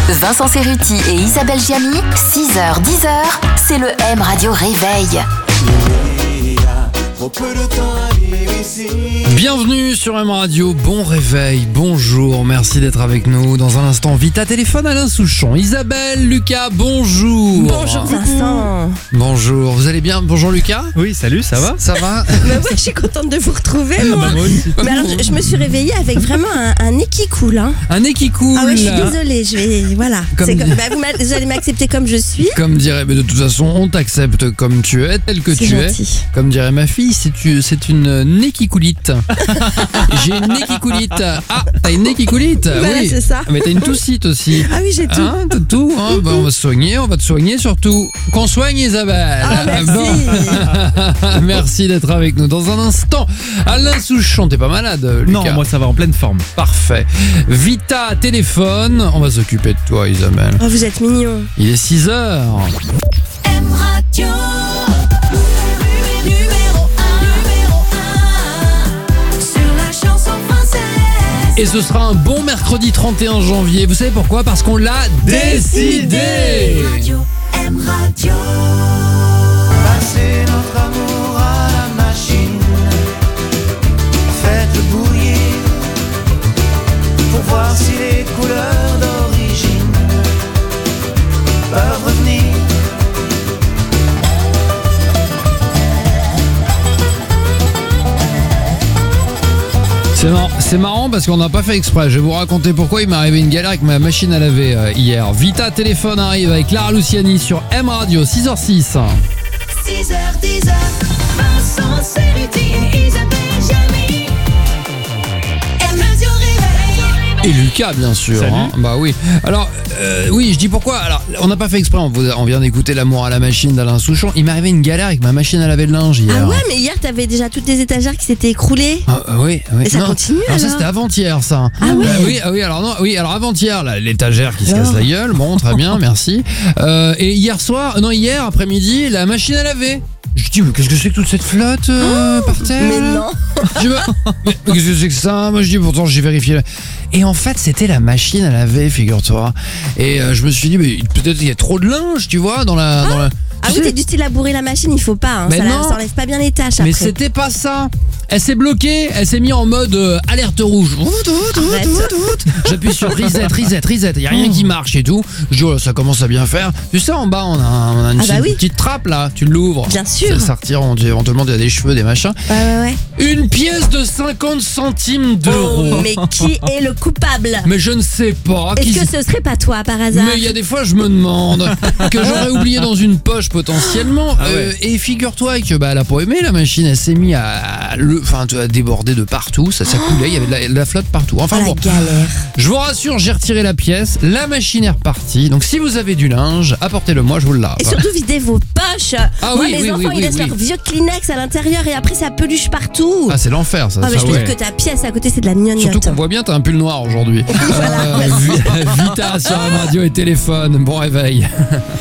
Vincent Cerruti et Isabelle Giamy, 6h-10h, c'est le M Radio Réveil. Bienvenue sur M Radio, bon réveil, bonjour, merci d'être avec nous. Dans un instant, Vita téléphone Alain Souchon. Isabelle, Lucas, bonjour. Bonjour Vincent. Bonjour, vous allez bien? Bonjour Lucas. Oui, salut, ça va? Ça va? Bah ouais, je suis contente de vous retrouver moi. Moi aussi. Mais alors je me suis réveillée avec vraiment un nez qui coule hein. Un nez qui coule. Ah ouais, je suis désolée, voilà. Comme Vous allez m'accepter comme je suis. Comme dirait, mais de toute façon, on t'accepte comme tu es, tel que C'est tu gentil. es. Comme dirait ma fille, c'est une néquicoulite. J'ai une néquicoulite. Ah, t'as une néquicoulite? Voilà, Oui. c'est ça. Mais t'as une toussite aussi. Ah oui, j'ai tout. Hein, t'as tout, hein. Bah, on va se soigner, on va te soigner surtout. Qu'on soigne Isabelle. Ah, merci. Bon. Merci d'être avec nous. Dans un instant, Alain Souchon, t'es pas malade, Lucas? Non, moi ça va en pleine forme. Parfait. Vita téléphone, on va s'occuper de toi Isabelle. Oh, vous êtes mignon. Il est 6h. M Radio. Et ce sera un bon mercredi 31 janvier. Vous savez pourquoi? Parce qu'on l'a décidé. M Radio. Passez notre amour à la machine, faites bouillir pour voir si les couleurs d'origine peuvent revenir. C'est marrant parce qu'on n'a pas fait exprès. Je vais vous raconter pourquoi il m'est arrivé une galère avec ma machine à laver hier. Vita téléphone arrive avec Clara Luciani sur M Radio, 6h06. 6h-10h, Vincent Cerruti, Isabelle Giamy. M Radio Réveil. Et Lucas, bien sûr. Salut. Hein. Bah oui. Alors, oui, je dis pourquoi. Alors, on n'a pas fait exprès. On vient d'écouter L'amour à la machine d'Alain Souchon. Il m'est arrivé une galère avec ma machine à laver le linge hier. Ah ouais, mais hier t'avais déjà toutes les étagères qui s'étaient écroulées. Oui. Et ça Non. continue Alors ça alors? c'était avant-hier ça. Ah ouais. Alors avant-hier là, l'étagère qui se casse la gueule. Bon, très bien, merci. Et hier après-midi, la machine à laver. Je dis mais qu'est-ce que c'est que toute cette flotte par terre? Mais là non. Je dis, mais qu'est-ce que c'est que ça? Moi je dis pourtant j'ai vérifié. Et en fait c'était la machine à laver, figure-toi. Et je me suis dit mais peut-être il y a trop de linge, tu vois, dans la. Ah oui, t'es du style à bourrer la machine, il faut pas, hein. Mais Ça non. enlève pas bien les tâches Mais après. c'était pas ça. Elle s'est bloquée, elle s'est mise en mode alerte rouge. Arrête. J'appuie sur reset, il y a rien qui marche et tout. Je dis oh là, ça commence à bien faire. Tu sais en bas on a une Ah bah oui. petite trappe là, tu l'ouvres. Bien sûr. Ça retire éventuellement il y a des cheveux, des machins. Ouais. Une pièce de 50 centimes d'euros. Mais qui est le coupable? Mais je ne sais pas. Est-ce que ce serait pas toi par hasard? Mais il y a des fois je me demande que j'aurais oublié dans une poche potentiellement. ouais. Et figure-toi que elle a pas aimé la machine, elle s'est mise à déborder de partout, ça coulait, il y avait de la flotte partout. Enfin Oh, la bon, galère. je vous rassure, j'ai retiré la pièce, la machine est repartie. Donc si vous avez du linge, apportez-le moi, je vous le lave. Et surtout videz vos poches. Ah Moi oui, les oui, enfants oui, ils laissent oui. leur vieux Kleenex à l'intérieur et après ça peluche partout. Ah c'est l'enfer ça. Ah mais ça, je te ouais. dis que ta pièce à côté c'est de la gnognotte. Surtout qu'on voit bien, t'as un pull noir aujourd'hui. Vita sur la radio et téléphone, bon réveil.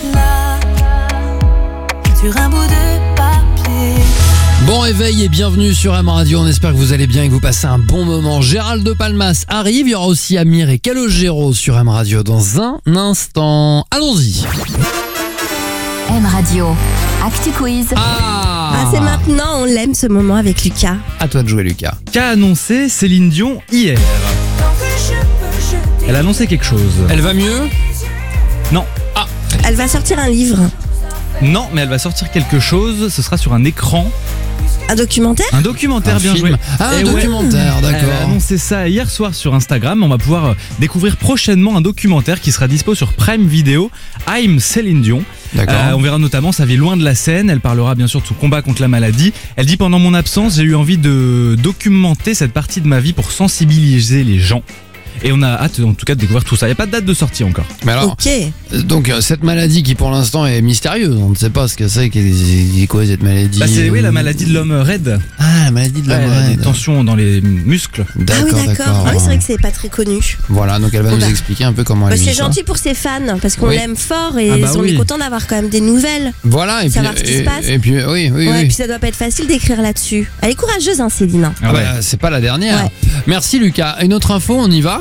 Sur un bout de papier. Bon réveil et bienvenue sur M Radio, on espère que vous allez bien et que vous passez un bon moment. Gérald de Palmas arrive, il y aura aussi Amir et Calogero sur M Radio dans un instant. Allons-y. M Radio, Actu Quiz. Ah c'est maintenant, on l'aime ce moment avec Lucas. À toi de jouer Lucas. Qu'a annoncé Céline Dion hier? Elle a annoncé quelque chose. Elle va mieux? Non. Elle va sortir un livre. Non, mais elle va sortir quelque chose, ce sera sur un écran. Un documentaire? Un documentaire, Un bien film. joué. Ah, un Et ouais, documentaire, Elle a d'accord. annoncé ça hier soir sur Instagram. On va pouvoir découvrir prochainement un documentaire qui sera dispo sur Prime Video, I'm Céline Dion. D'accord. On verra notamment sa vie loin de la scène. Elle parlera bien sûr de son combat contre la maladie. Elle dit pendant mon absence, j'ai eu envie de documenter cette partie de ma vie pour sensibiliser les gens. Et on a hâte en tout cas de découvrir tout ça. Il n'y a pas de date de sortie encore. Mais alors, Ok. donc cette maladie qui pour l'instant est mystérieuse, on ne sait pas ce que c'est, qu'est quoi cette maladie. Bah c'est oui, la maladie de l'homme raide. Ah, la maladie de Ouais, l'homme elle a des raide. tensions dans les muscles. Ah oui D'accord, d'accord. Ah oui c'est vrai que c'est pas très connu. Voilà, donc elle va Bon, nous bah. expliquer un peu comment elle C'est vit ça. gentil pour ses fans parce qu'on Oui. l'aime fort et Ah bah on oui. est content d'avoir quand même des nouvelles. Voilà, et puis, Savoir ce qui se passe. et puis oui. Ouais, puis ça doit pas être facile d'écrire là-dessus. Elle est courageuse hein Céline. Ah bah, c'est pas la dernière. Ouais. Merci Lucas. Une autre info, on y va?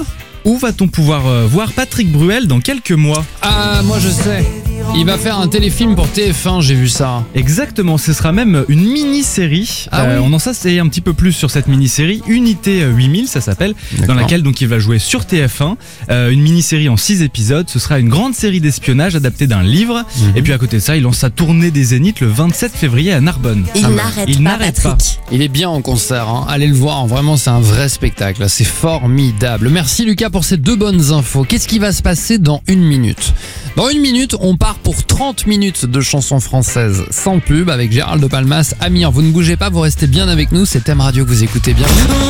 Où va-t-on pouvoir voir Patrick Bruel dans quelques mois? Ah, moi je sais. Il va faire un téléfilm pour TF1, j'ai vu ça. Exactement, ce sera même une mini-série. Ah oui. On en sait un petit peu plus sur cette mini-série. Unité 8000, ça s'appelle, D'accord. dans laquelle donc il va jouer sur TF1. Une mini-série en 6 épisodes. Ce sera une grande série d'espionnage adaptée d'un livre. Et puis à côté de ça, il lance sa tournée des Zéniths le 27 février à Narbonne. Il Ah bah, n'arrête il pas, n'arrête pas. Patrick. Il est bien en concert, hein. Allez le voir, vraiment c'est un vrai spectacle, c'est formidable. Merci Lucas pour ces 2 bonnes infos. Qu'est-ce qui va se passer dans 1 minute? Dans 1 minute, on part pour 30 minutes de chansons françaises sans pub avec Gérald de Palmas. Amir, vous ne bougez pas, vous restez bien avec nous, c'est M Radio que vous écoutez bien.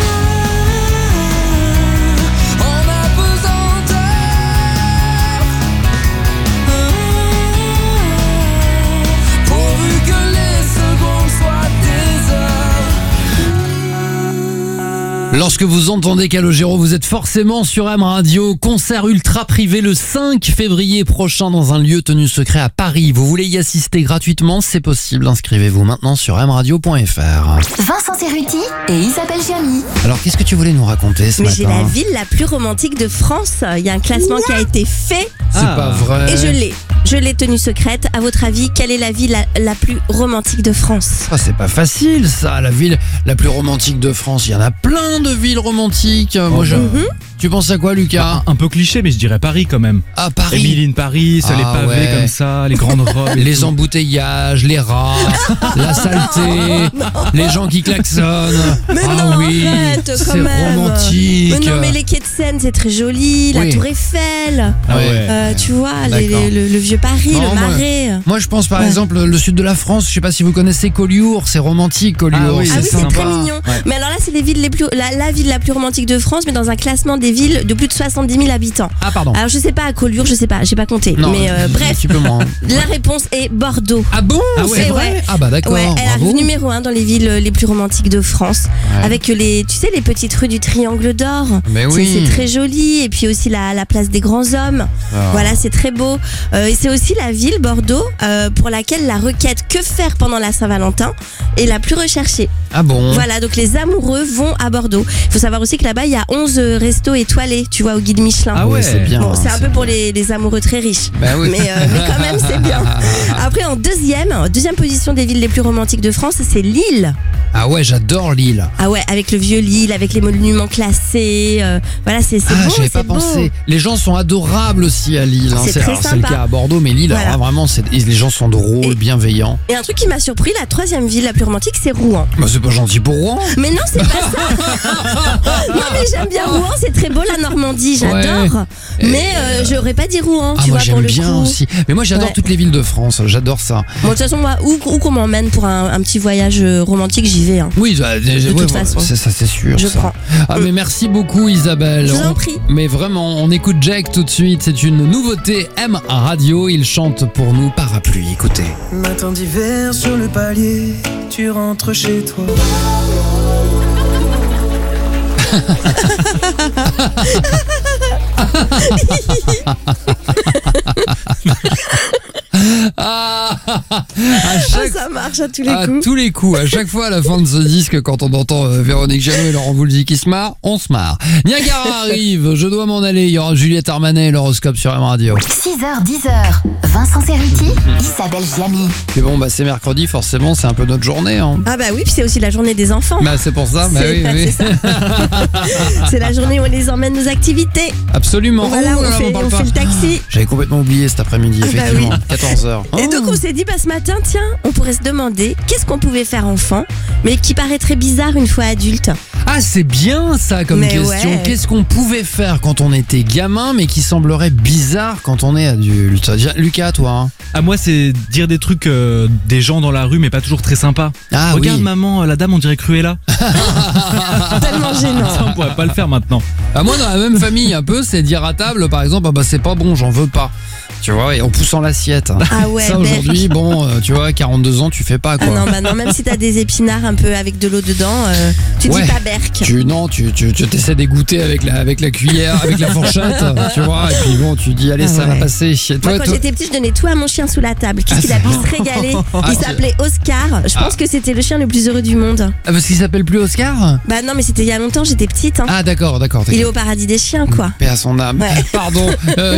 Lorsque vous entendez Calogero, vous êtes forcément sur M Radio. Concert ultra privé le 5 février prochain dans un lieu tenu secret à Paris. Vous voulez y assister gratuitement? C'est possible. Inscrivez-vous maintenant sur mradio.fr. Vincent Cerruti et Isabelle Giamy. Alors, qu'est-ce que tu voulais nous raconter ce Mais j'ai matin? la ville la plus romantique de France. Il y a un classement qui a été fait C'est Ah. pas vrai. et je l'ai tenue secrète. À votre avis, quelle est la ville la plus romantique de France? Ah, c'est pas facile ça, la ville la plus romantique de France. Il y en a plein de villes romantiques. Moi, Tu penses à quoi, Lucas? Un peu cliché, mais je dirais Paris quand même. Ah, Paris. Émilie Paris, les Ah, pavés ouais. comme ça, les grandes robes. et Les tout. embouteillages, les rats, la saleté, les gens qui klaxonnent. Mais ah non, oui, arrête, quand c'est même. romantique. Mais non, mais les quais de Seine, c'est très joli. Oui. La Tour Eiffel. Ah ouais. Tu vois, D'accord. le vieux Paris, Non, le moi- Marais. Moi, je pense par Ouais. exemple le sud de la France. Je sais pas si vous connaissez Collioure. C'est romantique, Collioure. Ah oui, Ah oui, c'est sympa. très mignon. Ouais. Mais alors là, c'est les villes les plus, la ville la plus romantique de France, mais dans un classement des villes de plus de 70 000 habitants. Ah pardon. Alors je sais pas à Collioure, je sais pas, j'ai pas compté. Non, mais un bref, petit peu moins. la réponse est Bordeaux. Ah bon? Ah ouais. C'est vrai. Ouais. Ah bah d'accord. Ouais, elle bravo. arrive numéro 1 dans les villes les plus romantiques de France. Ouais. Avec tu sais, les petites rues du Triangle d'Or. Mais C'est- oui. C'est très joli. Et puis aussi la place des grands hommes. Ah. Voilà, c'est très beau. Et c'est aussi la ville, Bordeaux, pour laquelle la requête que faire pendant la Saint-Valentin est la plus recherchée. Ah bon. Voilà, donc les amoureux vont à Bordeaux. Il faut savoir aussi que là-bas, il y a 11 restos étoilés, tu vois, au guide Michelin. Ah ouais. c'est bien. Bon, c'est un peu pour les amoureux très riches. Bah oui. Mais quand même, c'est bien. Après, en deuxième position des villes les plus romantiques de France, c'est Lille. Ah ouais, j'adore Lille. Ah ouais, avec le vieux Lille, avec les monuments classés. Voilà, c'est Ah, beau, j'avais pas c'est beau. pensé. Les gens sont adorables aussi à Lille. hein. C'est très alors, c'est le sympa. cas à Bordeaux, mais Lille, Voilà. alors, vraiment, les gens sont drôles, Et- bienveillants. Et un truc qui m'a surpris, la troisième ville la plus romantique, c'est Rouen. Bah, c'est pas gentil pour Rouen. Mais non, c'est pas ça. Non, mais j'aime bien Rouen, c'est très beau la Normandie, j'adore. Et- Mais j'aurais pas dit Rouen, Ah, tu moi vois, pour j'aime le bien coup. aussi. Mais moi j'adore Ouais. toutes les villes de France, j'adore ça. Bon, de toute façon, moi, où qu'on m'emmène pour un petit voyage romantique, j'y vais. Hein. Oui, toute façon. ça c'est sûr. Je ça. prends. Ah, mais merci beaucoup Isabelle. Je vous en prie. Mais vraiment, on écoute Jack tout de suite. C'est une nouveauté M Radio. Il chante pour nous Parapluie. Écoutez. Matin d'hiver sur le palier, tu rentres chez toi. Ah, à Ah, chaque ça marche à tous les À coups. tous les coups, à chaque fois à la fin de ce disque, quand on entend Véronique Jeannot et Laurent Voulzy qui se marrent, on se marre. Niagara arrive, je dois m'en aller, il y aura Juliette Armanet et l'horoscope sur M Radio. 6h, 10h. Vincent Cerruti, Isabelle Giamy. Mais bon, bah c'est mercredi, forcément, c'est un peu notre journée. Hein. Ah bah oui, puis c'est aussi la journée des enfants. Bah c'est pour ça, bah C'est- oui, oui. c'est ça. C'est la journée où on les emmène nos activités. Absolument. Voilà, Oh on là là, fait, parle on pas. fait le taxi. J'avais complètement oublié cet après-midi, Ah bah effectivement, 14h. Et donc on s'est dit, bah ce matin, tiens, on pourrait se demander qu'est-ce qu'on pouvait faire enfant, mais qui paraîtrait bizarre une fois adulte. Ah, c'est bien ça comme Mais question. ouais. Qu'est-ce qu'on pouvait faire quand on était gamin, mais qui semblerait bizarre quand on est adulte? Lucas, toi hein. Ah, moi, c'est dire des trucs des gens dans la rue, mais pas toujours très sympa. Ah Regarde, oui. maman, la dame, on dirait Cruella. Tellement Ça, gênant. on pourrait pas le faire maintenant. Ah, moi, dans la même famille, un peu, c'est dire à table, par exemple, ah bah c'est pas bon, j'en veux pas. Tu vois, et en poussant l'assiette. Ah ouais, Ça aujourd'hui, bon, tu vois, 42 ans, tu fais pas Ah quoi. non, bah non, même si t'as des épinards un peu avec de l'eau dedans, tu Ouais. dis pas berk. marque. Tu t'essaies d'égoutter avec la cuillère, avec la fourchette, tu vois, et puis bon, tu dis allez, ça va passer. Moi, quand j'étais petite, je donnais tout à mon chien sous la table. Qu'est-ce qu'il a pu se régaler. Il s'appelait Oscar. Je pense que c'était le chien le plus heureux du monde. Ah, parce qu'il s'appelle plus Oscar? Bah non, mais c'était il y a longtemps, j'étais petite. Hein. Ah d'accord. Il est au paradis des chiens, quoi. Paix à son âme. Ouais. Pardon.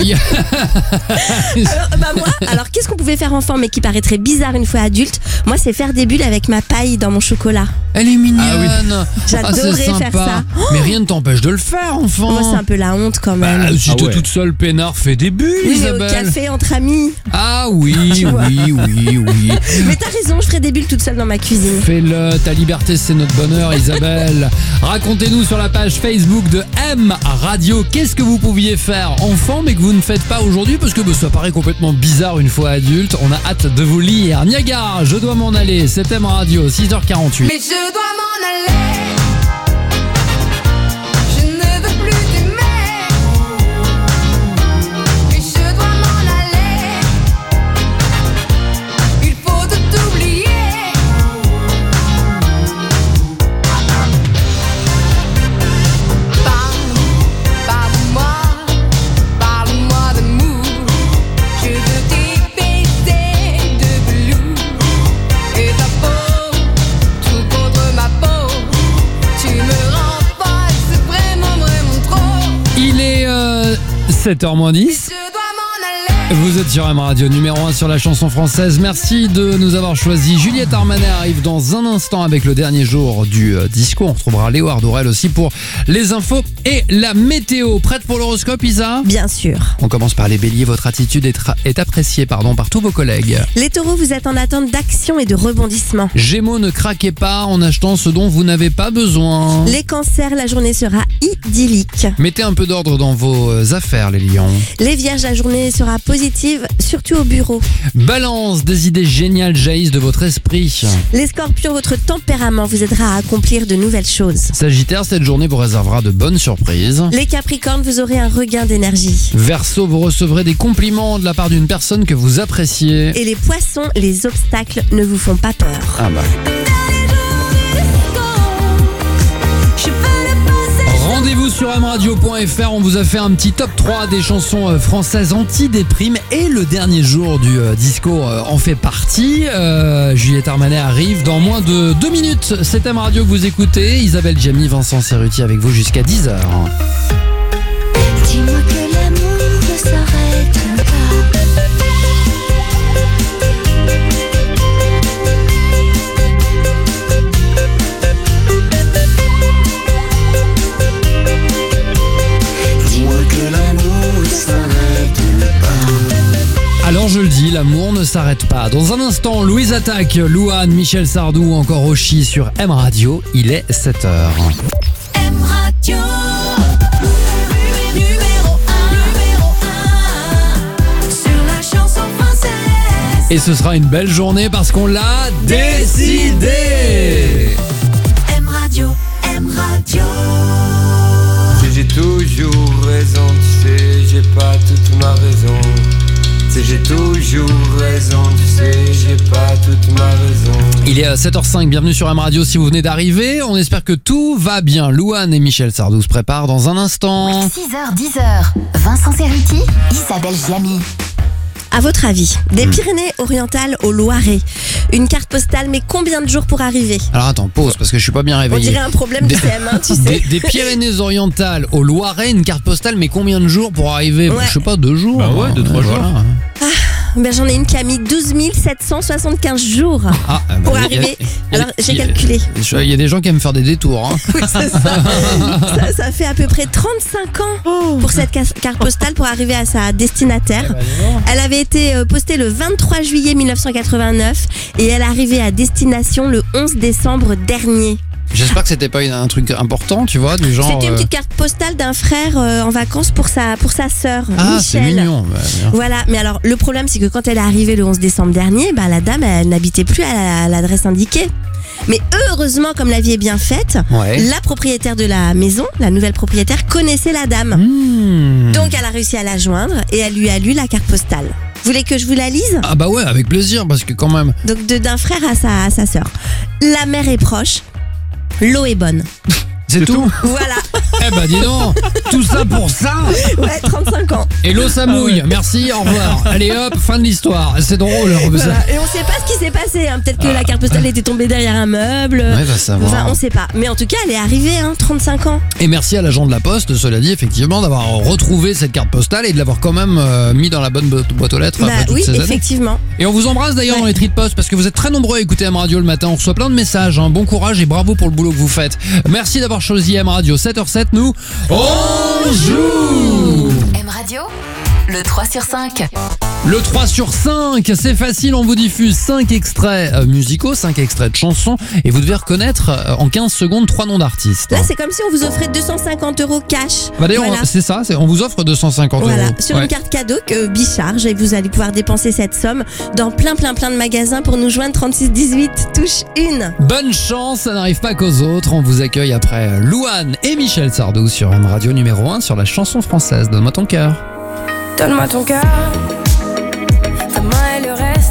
Alors, qu'est-ce qu'on pouvait faire enfant, mais qui paraîtrait bizarre une fois adulte? Moi, c'est faire des bulles avec ma paille dans mon chocolat. Elle est mignonne. J'adorais c'est sympa. faire ça. Mais rien ne t'empêche de le faire, enfant. Moi, c'est un peu la honte quand même. Si t'es toute seule, peinard, fais des bulles, Oui, mais Isabelle. au café entre amis. Ah oui. Mais t'as raison, je ferai des bulles toute seule dans ma cuisine. Fais-le, ta liberté c'est notre bonheur, Isabelle. Racontez-nous sur la page Facebook de M Radio qu'est-ce que vous pouviez faire enfant mais que vous ne faites pas aujourd'hui parce que ça paraît complètement bizarre une fois adulte. On a hâte de vous lire. Niagara, je dois m'en aller, c'est M Radio, 6h48. Mais je dois m'en aller. Je ne veux plus t'aimer. Mais je dois m'en aller. Il faut tout oublier. Parle-moi d'amour. Je veux tes baisers de velours et ta peau, tout contre ma peau. Tu me rends folle, c'est vraiment trop. Il est 7h moins 10. Je dois m'en aller. Vous êtes sur M Radio, numéro 1 sur la chanson française. Merci de nous avoir choisi. Juliette Armanet arrive dans un instant avec le dernier jour du disco. On retrouvera Léo Ardorel aussi pour les infos et la météo. Prête pour l'horoscope, Isa? Bien sûr. On commence par les béliers. Votre attitude est appréciée par tous vos collègues. Les taureaux, vous êtes en attente d'action et de rebondissement. Gémeaux, ne craquez pas en achetant ce dont vous n'avez pas besoin. Les cancers, la journée sera idyllique. Mettez un peu d'ordre dans vos affaires, les lions. Les vierges, la journée sera positive, surtout au bureau. Balance, des idées géniales jaillissent de votre esprit. Les scorpions, votre tempérament vous aidera à accomplir de nouvelles choses. Sagittaire, cette journée vous réservera de bonnes surprises. Les capricornes, vous aurez un regain d'énergie. Verseau, vous recevrez des compliments de la part d'une personne que vous appréciez. Et les poissons, les obstacles ne vous font pas peur. Ah bah. Rendez-vous sur mradio.fr, on vous a fait un petit top 3 des chansons françaises anti-déprime et le dernier jour du disco en fait partie. Juliette Armanet arrive dans moins de 2 minutes. C'est M Radio que vous écoutez. Isabelle Giamy, Vincent Cerruti avec vous jusqu'à 10h. Dis-moi que l'amour ne s'arrête pas. Dis-moi que l'amour s'arrête pas. Alors je le dis, l'amour ne s'arrête pas. Dans un instant, Louise Attaque, Louane, Michel Sardou, encore Oshi sur M Radio. Il est 7h. M Radio. Numéro 1 sur la chanson française. Et ce sera une belle journée parce qu'on l'a décidé. M Radio, M Radio. J'ai toujours raison, tu sais, j'ai pas toute ma raison. J'ai toujours raison, tu sais, j'ai pas toute ma raison. Il est 7h05, bienvenue sur M Radio si vous venez d'arriver. On espère que tout va bien. Louane et Michel Sardou se préparent dans un instant. 6h, 10h, Vincent Cerruti, Isabelle Giamy. À votre avis, des Pyrénées-Orientales au Loiret, une carte postale, mais combien de jours pour arriver? Alors attends, pause parce que je suis pas bien On réveillé. dirait un problème de CM1, tu sais. Des Pyrénées-Orientales au Loiret, une carte postale, mais combien de jours pour arriver? Ouais. Je sais pas, 2 jours. Bah ouais, 2-3 jours. Voilà. Ben, j'en ai une qui a mis 12 775 jours Ah, bah, pour il y a- arriver. il y a- Alors, j'ai calculé. Il y a des gens qui aiment faire des détours. Hein. Oui, c'est ça. ça fait à peu près 35 ans pour cette carte postale pour arriver à sa destinataire. Elle avait été postée le 23 juillet 1989 et elle arrivait à destination le 11 décembre dernier. J'espère que c'était pas un truc important, tu vois, du genre. C'était une petite carte postale d'un frère en vacances pour sa sœur, Ah, c'est Michel. mignon. Bah, bien. Voilà, mais alors le problème c'est que quand elle est arrivée le 11 décembre dernier, bah, la dame elle n'habitait plus à l'adresse indiquée. Mais heureusement, comme la vie est bien faite, Ouais. la propriétaire de la maison, la nouvelle propriétaire, connaissait la dame. Donc elle a réussi à la joindre et elle lui a lu la carte postale. Vous voulez que je vous la lise? Ah bah ouais, avec plaisir, parce que quand même. Donc d'un frère à sa sœur. La mer est proche, l'eau est bonne. C'est tout. Voilà, Eh ben dis donc, tout ça pour ça. ouais, 35 ans. Et l'eau ça mouille. Merci, au revoir. Allez hop, fin de l'histoire. C'est drôle. Voilà. Et on sait pas ce qui s'est passé, hein. Peut-être que la carte postale était tombée derrière un meuble. Ouais, va savoir. Enfin, on sait pas. Mais en tout cas, elle est arrivée, hein, 35 ans. Et merci à l'agent de la Poste, cela dit, effectivement, d'avoir retrouvé cette carte postale et de l'avoir quand même mis dans la bonne boîte aux lettres après toutes Oui, ces années. effectivement. Et on vous embrasse d'ailleurs dans les tri de poste parce que vous êtes très nombreux à écouter M Radio le matin. On reçoit plein de messages. Hein. Bon courage et bravo pour le boulot que vous faites. Merci d'avoir choisi M Radio. 7h07, nous, on joue. M Radio, le 3 sur 5. Le 3 sur 5, c'est facile, on vous diffuse 5 extraits musicaux, 5 extraits de chansons et vous devez reconnaître en 15 secondes 3 noms d'artistes. Là, c'est comme si on vous offrait 250 € cash. Bah d'ailleurs, Voilà. c'est ça, on vous offre 250 Voilà, euros. sur Ouais. une carte cadeau que Bicharge et vous allez pouvoir dépenser cette somme dans plein de magasins pour nous joindre 36 18 touche 1. Bonne chance, ça n'arrive pas qu'aux autres. On vous accueille après Louane et Michel Sardou sur M Radio numéro 1 sur la chanson française. Donne-moi ton cœur. Donne-moi ton cœur, ta main et le reste.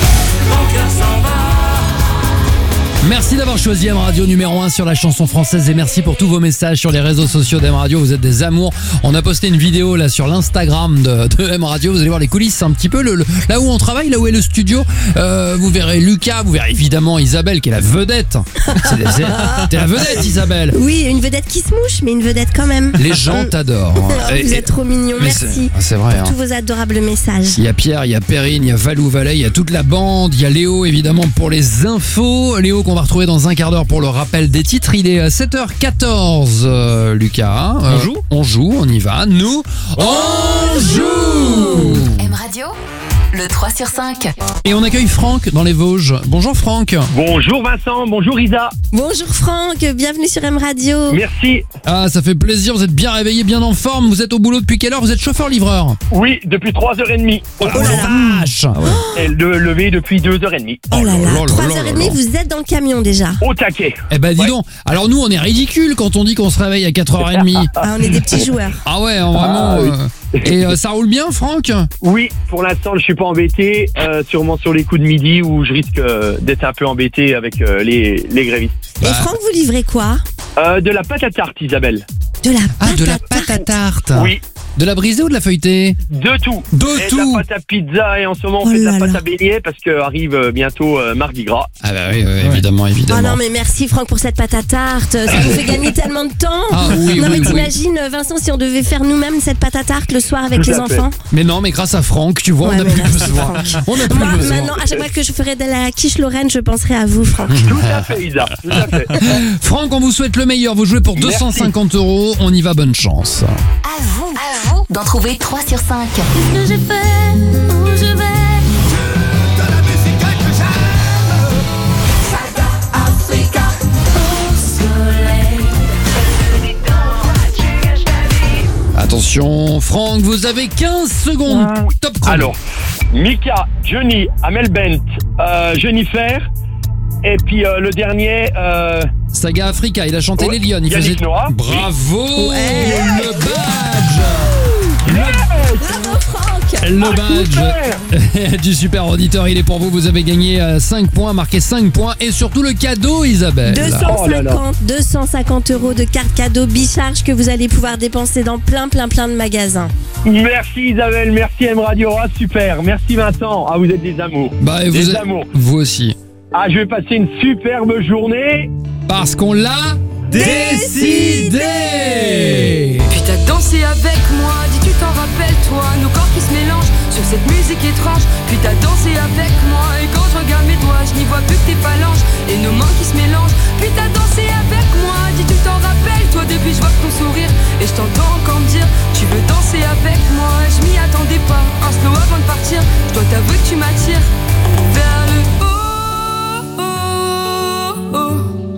Merci d'avoir choisi M Radio numéro 1 sur la chanson française et merci pour tous vos messages sur les réseaux sociaux d'M Radio. Vous êtes des amours. On a posté une vidéo là sur l'Instagram de M Radio. Vous allez voir les coulisses un petit peu là où on travaille, là où est le studio. Vous verrez Lucas, vous verrez évidemment Isabelle qui est la vedette. T'es la vedette Isabelle. Oui, une vedette qui se mouche, mais une vedette quand même. Les gens t'adorent. Oh, vous êtes trop mignons, Mais merci. c'est vrai. Pour Hein. tous vos adorables messages. Il y a Pierre, il y a Perrine, il y a Valou Valais, il y a toute la bande, il y a Léo évidemment pour les infos. Léo qu'on va retrouver dans un quart d'heure pour le rappel des titres. Il est à 7h14 Lucas. On joue, on y va. Nous, on joue. M Radio, le 3 sur 5. Et on accueille Franck dans les Vosges. Bonjour Franck. Bonjour Vincent, bonjour Isa. Bonjour Franck, bienvenue sur M Radio. Merci. Ah, ça fait plaisir, vous êtes bien réveillé, bien en forme. Vous êtes au boulot depuis quelle heure? Vous êtes chauffeur-livreur? Oui, depuis 3h30. Oh la vache. Et le lever depuis 2h30. Oh là là, là là 3h30, là. vous êtes dans le camion déjà. Au taquet. Eh ben dis Ouais. donc, alors nous on est ridicule quand on dit qu'on se réveille à 4h30. Ah, on est des petits joueurs. Ah ouais, hein, vraiment. oui. Et ça roule bien Franck? Oui, pour l'instant je suis pas embêté. Sûrement sur les coups de midi où je risque d'être un peu embêté avec les grévistes. Bah. Et Franck, vous livrez quoi? De la pâte à tarte Isabelle. De la pâte Ah, de la à pâte à tarte. tarte. Oui, De la brisée ou de la feuilletée? de tout. De et tout. de la pâte à pizza et en ce moment on Oh fait de là la pâte là. à beignet parce que arrive bientôt Mardi Gras. Ah bah oui, évidemment, Oh évidemment. non, mais merci Franck pour cette pâte à tarte. Ça nous fait gagner tellement de temps. Ah oui, non, oui, mais oui. t'imagines, Vincent, si on devait faire nous-mêmes cette pâte à tarte le soir avec Tout les à fait. enfants? Mais non, mais grâce à Franck, tu vois, Ouais, on n'a mais plus merci, besoin. Franck. On n'a plus Moi, besoin. maintenant, à chaque fois que je ferai de la quiche Lorraine, je penserai à vous, Franck. Tout à fait Isa, tout à fait. Franck, on vous souhaite le meilleur. Vous jouez pour 250 euros. On y va, bonne chance. À vous d'en trouver 3 sur 5. Qu'est-ce que j'ai fait? Où je vais? Attention, Franck, vous avez 15 secondes. Top chrono. Alors, Mika, Johnny, Amel Bent, Jennifer et puis le dernier Saga Africa, il a chanté Ouais, les Lions. Il Yannick faisait. Noah. Bravo, Ouais. le badge. Bravo, Franck. Le badge Super. du super auditeur, il est pour vous. Vous avez gagné 5 points, marqué 5 points et surtout le cadeau, Isabelle. 250 euros de carte cadeau Bicharge que vous allez pouvoir dépenser dans plein de magasins. Merci Isabelle, merci M Radio, ah super, merci Vincent, ah vous êtes des amours. Bah, et Des vous, amours. vous aussi. Ah je vais passer une superbe journée. Parce qu'on l'a décidé. Puis t'as dansé avec moi, dis tu t'en rappelles toi, nos corps qui se mélangent sur cette musique étrange. Puis t'as dansé avec moi et quand je regarde mes doigts, je n'y vois plus que tes phalanges et nos mains qui se mélangent. Puis t'as dansé avec moi, dis tu t'en rappelles toi, depuis je vois ton sourire et je t'entends encore me dire tu veux danser avec moi. Je m'y attendais pas, un slow avant de partir, je dois t'avouer que tu m'attires vers le haut, oh, oh.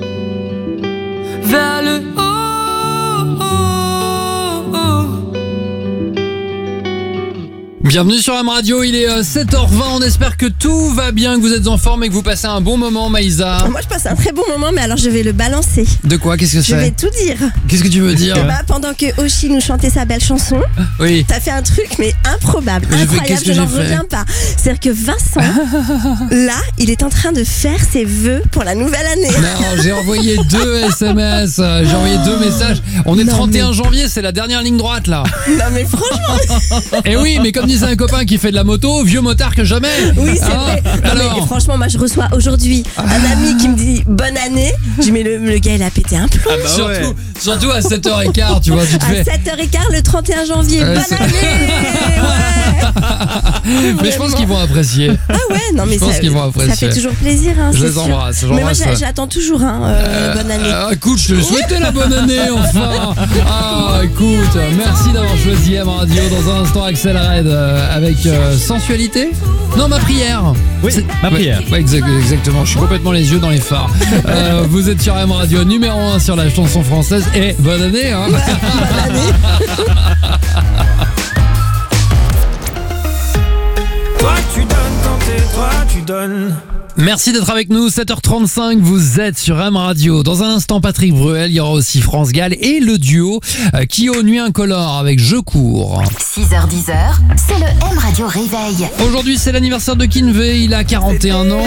Vers le haut, oh, oh. Bienvenue sur M Radio, il est 7h20, on espère que tout va bien, que vous êtes en forme et que vous passez un bon moment, Maïsa. Moi je passe un très bon moment, mais alors je vais le balancer. De quoi? Qu'est-ce que Je vais c'est? tout dire. Qu'est-ce que tu veux dire? Pendant que Oshi nous chantait sa belle chanson, Oui. t'as fait un truc mais improbable, J'ai fait- incroyable, qu'est-ce que je n'en j'ai fait reviens pas. C'est-à-dire que Vincent, là, il est en train de faire ses vœux pour la nouvelle année. Non, j'ai envoyé 2 SMS, j'ai envoyé 2 messages. On est Non, 31 janvier, c'est la dernière ligne droite là. Non mais franchement, Et oui, mais comme disait un copain qui fait de la moto, vieux motard que jamais. oui c'est Hein? vrai. Non, mais Alors, franchement, moi je reçois aujourd'hui un ami qui me dit bonne année. Je dis mais le gars il a pété un plomb. surtout à 7h15, tu vois, tu te À fais. 7h15 le 31 janvier, Ouais, bonne c'est- année. Ouais. Mais je pense qu'ils vont apprécier. Ah ouais, non mais Je pense qu'ils vont ça apprécier. fait toujours plaisir. Hein, Je c'est les sûr. embrasse, Mais moi j'embrasse. j'attends toujours bonne année. Écoute, je te souhaitais la bonne année enfin. Ah, écoute, merci d'avoir choisi M Radio. Dans un instant, Axel Red avec sensualité. Non, ma prière. Oui, ma prière. Ouais, exactement. Je suis complètement les yeux dans les phares. Vous êtes sur M Radio, numéro 1 sur la chanson française. Et bonne année, hein. Bonne année. Toi tu donnes quand t'es, toi tu donnes. Merci d'être avec nous, 7h35, vous êtes sur M Radio. Dans un instant, Patrick Bruel, il y aura aussi France Gall et le duo Kyo Nuit Incolore avec Je cours. 6h10, c'est le M Radio Réveil. Aujourd'hui, c'est l'anniversaire de Kinvey, il a 41 ans.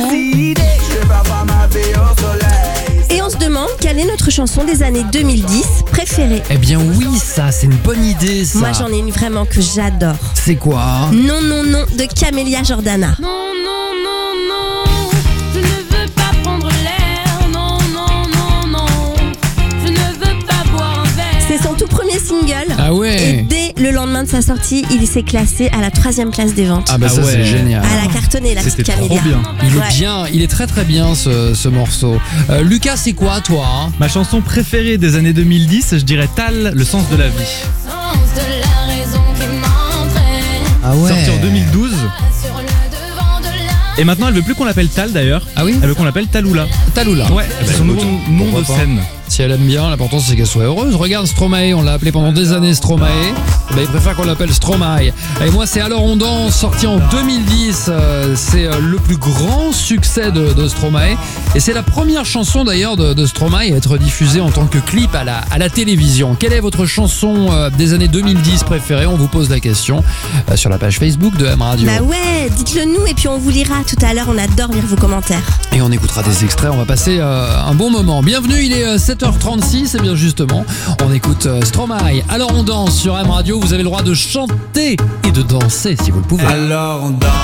Et on se demande quelle est notre chanson des années 2010 préférée. Eh bien oui, ça, c'est une bonne idée, ça. Moi j'en ai une vraiment que j'adore. C'est quoi? Non non non de Camélia Jordana. Non, non, non, non, je ne veux pas prendre l'air. Non, non, non, non, je ne veux pas boire un verre. C'est son tout premier single. Ah Et ouais. dès le lendemain de sa sortie, il s'est classé à la 3e place des ventes. Ah bah ça, Ah ouais. c'est génial. Elle a cartonné la petite C'était trop Camélia. bien. Il est Ouais. bien, il est très très bien ce morceau. Lucas, c'est quoi toi, hein? Ma chanson préférée des années 2010, je dirais Tal, le sens de la vie. Sens de la raison qui m'entraîne Ah ouais. Sortie en 2012. sur le devant de la. Et maintenant, elle veut plus qu'on l'appelle Tal d'ailleurs. Ah oui? Elle veut qu'on l'appelle Taloula. Taloula. Ouais, c'est son nouveau nom de pourquoi pas. scène. Si elle aime bien, l'important c'est qu'elle soit heureuse. Regarde Stromae, on l'a appelé pendant des années Stromae. Ben, il préfère qu'on l'appelle Stromae. Et moi, c'est Alors on danse, sorti en 2010. C'est le plus grand succès de Stromae. Et c'est la première chanson d'ailleurs de Stromae à être diffusée en tant que clip à la télévision. Quelle est votre chanson des années 2010 préférée? On vous pose la question sur la page Facebook de M Radio. Bah ouais, dites-le nous et puis on vous lira tout à l'heure. On adore lire vos commentaires. Et on écoutera des extraits, on va passer un bon moment. Bienvenue, il est 7h36 et bien justement, on écoute Stromae. Alors on danse sur M Radio, vous avez le droit de chanter et de danser si vous le pouvez. Alors on danse.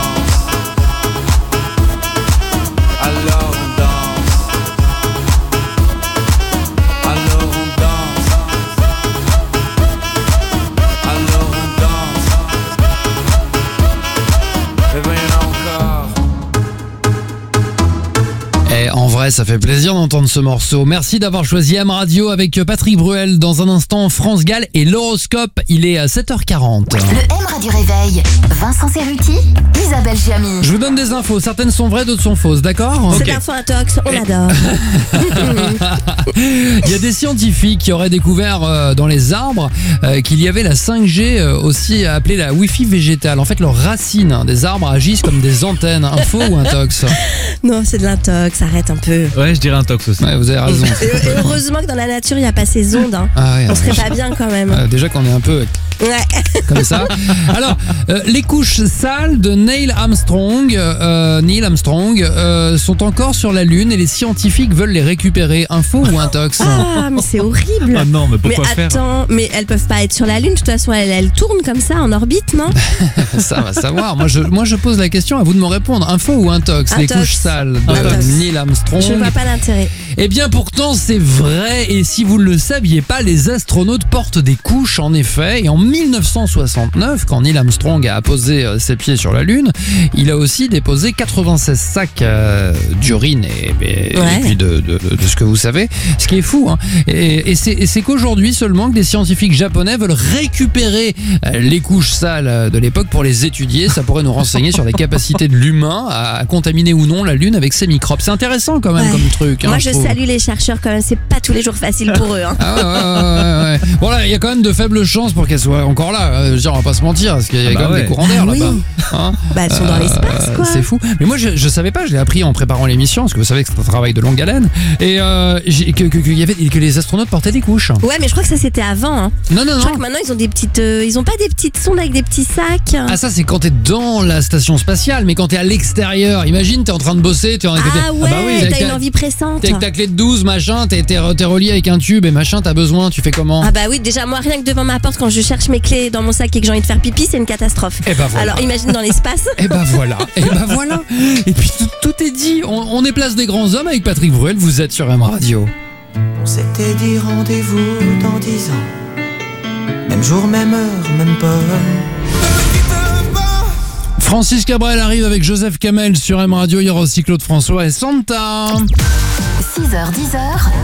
Alors on danse. Alors on danse. Alors on danse. Et ben y'en a encore. Et en vrai, ça fait plaisir d'entendre ce morceau. Merci d'avoir choisi M Radio avec Patrick Bruel. Dans un instant, France Gall et l'horoscope, il est à 7h40. Le M Radio Réveil. Vincent Cerruti, Isabelle Giamy. Je vous donne des infos, certaines sont vraies, d'autres sont fausses, d'accord? C'est l'info intox, on adore. Il y a des scientifiques qui auraient découvert dans les arbres qu'il y avait la 5G, aussi appelée la Wi-Fi végétale. En fait, leurs racines des arbres agissent comme des antennes. Info ou intox? Non, c'est de l'intox, arrête un peu. Ouais, je dirais un tox aussi. Ouais, vous avez raison. Et heureusement que dans la nature, il n'y a pas ces ondes. Hein. Ah ouais, On serait pas bien quand même. déjà qu'on est un peu Ouais. comme ça. Alors, les couches sales de Neil Armstrong, sont encore sur la Lune et les scientifiques veulent les récupérer. Info ou intox? Ah, mais c'est horrible. Ah non, mais Mais pourquoi faire? attends, mais elles peuvent pas être sur la Lune. De toute façon, elles tournent comme ça en orbite, non? Ça va savoir. Moi, je pose la question, à vous de me répondre. Info ou intox? Les Intox. couches sales de Intox. Neil Armstrong. Je vois pas l'intérêt. Eh bien pourtant c'est vrai, et si vous ne le saviez pas, les astronautes portent des couches en effet, et en 1969, quand Neil Armstrong a posé ses pieds sur la Lune, il a aussi déposé 96 sacs d'urine et puis de ce que vous savez, ce qui est fou, hein. Et c'est qu'aujourd'hui seulement que des scientifiques japonais veulent récupérer les couches sales de l'époque pour les étudier. Ça pourrait nous renseigner sur les capacités de l'humain à contaminer ou non la Lune avec ses microbes. C'est intéressant quand même comme truc. Moi, hein, je trouve. salue les chercheurs quand même. C'est pas tous les jours facile pour eux. Hein. Ah ouais. Bon là, il y a quand même de faibles chances pour qu'elle soit soient encore là. Je veux dire, on va pas se mentir, parce qu'il y a Ah bah quand même ouais. des courants d'air Oui. là-bas. Hein Bah, elles sont dans l'espace, quoi. C'est fou. Mais moi, je savais pas, je l'ai appris en préparant l'émission, parce que vous savez que c'est un travail de longue haleine, et que les astronautes portaient des couches. Ouais, mais je crois que ça c'était avant. Hein. Non, non, Je crois non. que maintenant ils ont des petites, ils ont pas des petites sondes avec des petits sacs. Ah, ça, c'est quand t'es dans la station spatiale, mais quand t'es à l'extérieur, imagine, t'es en train de bosser, t'es Ah ouais, bah oui, t'as une envie pressante. T'es avec ta clé de 12, machin, t'es relié avec un tube et machin, t'as besoin, tu fais comment? Ah bah oui, déjà moi rien que devant ma porte quand je cherche mes clés dans mon sac et que j'ai envie de faire pipi, c'est une catastrophe. Eh ben voilà. Alors imagine dans l'espace. Et bah voilà, et bah voilà. Et puis tout est dit. On est place des grands hommes avec Patrick Bruel, vous êtes sur M Radio. On s'était dit rendez-vous dans 10 ans. Même jour, même heure, même pomme. Francis Cabrel arrive avec Joseph Kamel sur M Radio, il y aura aussi Claude François et Santa. 6h, 10h.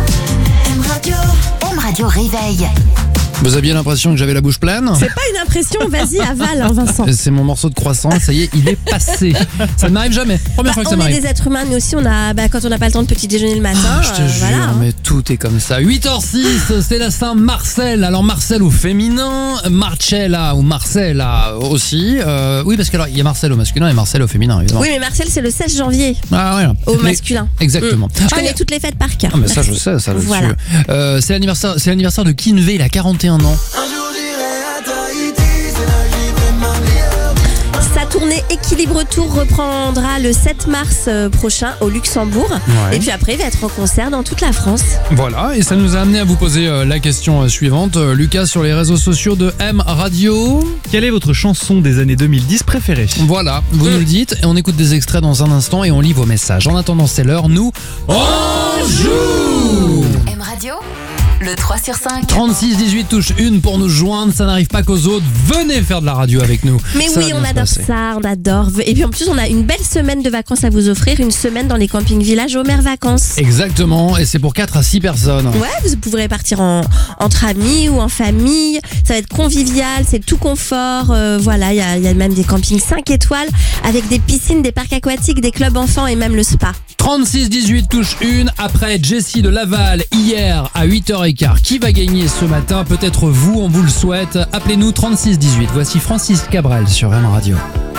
M Radio Réveil. Vous aviez l'impression que j'avais la bouche pleine? C'est pas une impression, vas-y avale hein, Vincent. C'est mon morceau de croissant, ça y est, il est passé. Ça ne m'arrive jamais. Première fois que ça On est m'arrive. des êtres humains, mais aussi on a, quand on n'a pas le temps de petit déjeuner le matin, Ah, je te jure, voilà. hein. mais tout est comme ça. 8h06, c'est la Saint-Marcel. Alors Marcel au féminin, Marcella ou Marcella aussi. Oui, parce que alors il y a Marcel au masculin et Marcel au féminin, évidemment. Oui, mais Marcel c'est le 16 janvier Ah ouais. au Mais- masculin. Exactement. Je connais toutes les fêtes par cœur. Ah, mais ça je sais, ça là-dessus. Voilà. C'est l'anniversaire de Kinvey, il a 41 ans. Un jour j'irai à Tahiti, c'est là que je vivrai ma meilleure. Sa tournée Équilibre Tour reprendra le 7 mars prochain au Luxembourg. Ouais. Et puis après, il va être en concert dans toute la France. Voilà, et ça nous a amené à vous poser la question suivante. Lucas, sur les réseaux sociaux de M Radio. Quelle est votre chanson des années 2010 préférée? Voilà, vous nous le dites, et on écoute des extraits dans un instant et on lit vos messages. En attendant, c'est l'heure, nous, on joue. M Radio, le 3 sur 5. 36-18 touche 1 pour nous joindre, ça n'arrive pas qu'aux autres. Venez faire de la radio avec nous. Mais Ça oui, va on bien se adore passer. ça, on adore. Et puis en plus, on a une belle semaine de vacances à vous offrir, une semaine dans les campings villages Homer Vacances. Exactement, et c'est pour 4 à 6 personnes. Ouais, vous pourrez partir entre amis ou en famille. Ça va être convivial, c'est tout confort. Voilà, il y a même des campings 5 étoiles avec des piscines, des parcs aquatiques, des clubs enfants et même le spa. 36-18 touche 1. Après Jessie de Laval, hier à 8h15. Qui va gagner ce matin? Peut-être vous, on vous le souhaite. Appelez-nous 36-18. Voici Francis Cabrel sur M Radio.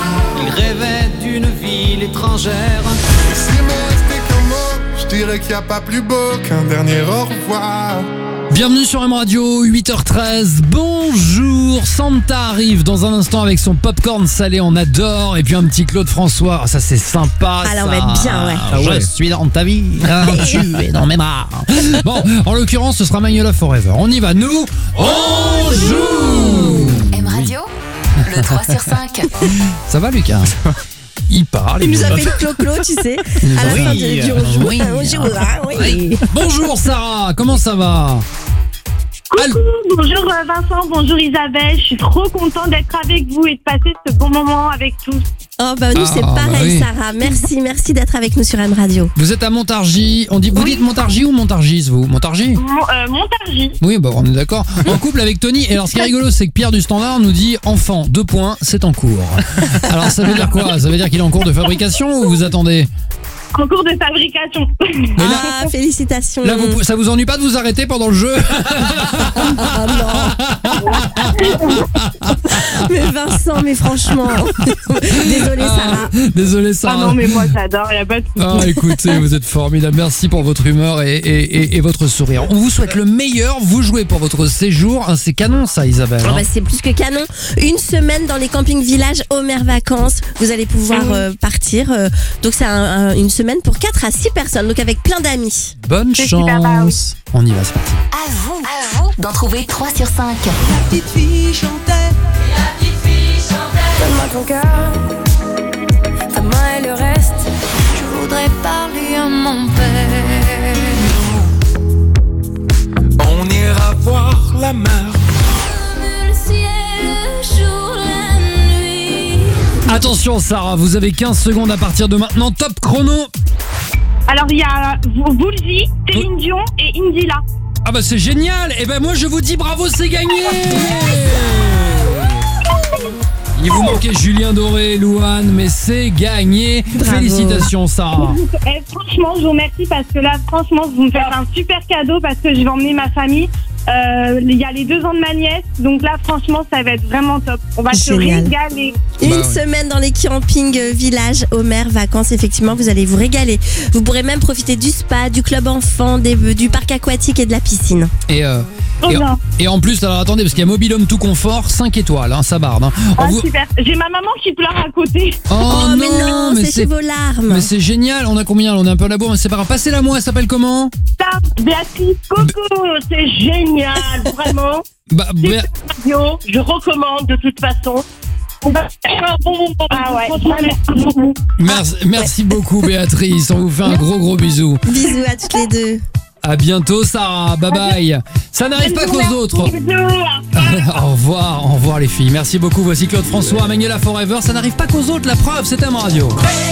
Il rêvait d'une ville étrangère. S'il me restait qu'un mot, je dirais qu'il n'y a pas plus beau qu'un dernier au revoir. Bienvenue sur M Radio, 8h13. Bonjour, Santa arrive dans un instant avec son popcorn salé, on adore. Et puis un petit Claude François, ça c'est sympa. Alors, on ça. va être bien, ouais. Je ouais. suis dans ta vie, hein, tu es dans mes bras. Bon, en l'occurrence, ce sera Magnolia Forever. On y va, nous, on joue. M Radio, le 3 sur 5. Ça va, Lucas? Il parle. Il nous a nous- fait le clo-clo, tu sais. nous À la a fin fait- du on joue. Oui. On joue, hein, oui. Bonjour Sarah, comment ça va? Coucou, bonjour Vincent, bonjour Isabelle, je suis trop contente d'être avec vous et de passer ce bon moment avec tous. Oh bah nous c'est Ah, bah pareil oui. Sarah, merci d'être avec nous sur M Radio. Vous êtes à Montargis. Vous dites Montargis ou Montargis, vous? Montargis? Montargis. Oui, bah on est d'accord. En couple avec Tony. Et alors ce qui est rigolo, c'est que Pierre du Standard nous dit enfant, 2 points, c'est en cours. Alors ça veut dire quoi? Ça veut dire qu'il est en cours de fabrication ou vous attendez? En cours de fabrication. Ah, félicitations. Là, ça vous ennuie pas de vous arrêter pendant le jeu? Ah non. Mais Vincent, mais franchement. Désolé Sarah. Désolé Sarah. Ah non, mais moi j'adore, il n'y a pas de souci. Ah, écoutez, vous êtes formidable. Merci pour votre humeur et votre sourire. On vous souhaite le meilleur. Vous jouez pour votre séjour. Ah, c'est canon, ça, Isabelle. Oh bah, c'est plus que canon. Une semaine dans les campings villages Homer Vacances. Vous allez pouvoir partir. Donc c'est une semaine pour 4 à 6 personnes. Donc avec plein d'amis. Bonne C'est chance. super, bah oui. On y va, c'est parti. À vous d'en trouver 3 sur 5. La petite fille chantait. Donne-moi ton cœur, ta main et le reste. Je voudrais parler à mon père. On ira voir la mer. Le ciel, le jour, la nuit. Attention, Sarah, vous avez 15 secondes à partir de maintenant. Top chrono. Alors il y a Woolsey, Céline Dion et Indila. Ah bah c'est génial. Et ben moi je vous dis bravo, c'est gagné. Il vous manquait Julien Doré, Louane, mais c'est gagné. Bravo. Félicitations, Sarah. Franchement, je vous remercie parce que là, franchement, vous me faites un super cadeau parce que je vais emmener ma famille Il y a les 2 ans de ma nièce, donc là franchement ça va être vraiment top. On va se Génial. régaler. Une semaine dans les campings village, Homer, vacances, effectivement, vous allez vous régaler. Vous pourrez même profiter du spa, du club enfant, du parc aquatique et de la piscine. Et en plus, alors attendez, parce qu'il y a Mobil-Home Tout Confort, 5 étoiles, hein, ça barde. Hein. Super. J'ai ma maman qui pleure à côté. Oh mais non, mais séchez vos larmes. Mais c'est génial, on a combien là? On est un peu à la bourre, mais c'est pas grave. Passez-la moi, elle s'appelle comment? Béatrice, coucou, c'est génial, vraiment. Radio, je recommande de toute façon. On va faire un bon moment. Ah ouais. Merci beaucoup. Merci beaucoup Béatrice, on vous fait un gros bisou. Bisous à toutes les deux. À bientôt Sarah, bye bye. Ça n'arrive pas qu'aux autres. Au revoir les filles. Merci beaucoup. Voici Claude François, Manuela Forever. Ça n'arrive pas qu'aux autres, la preuve, c'est M Radio.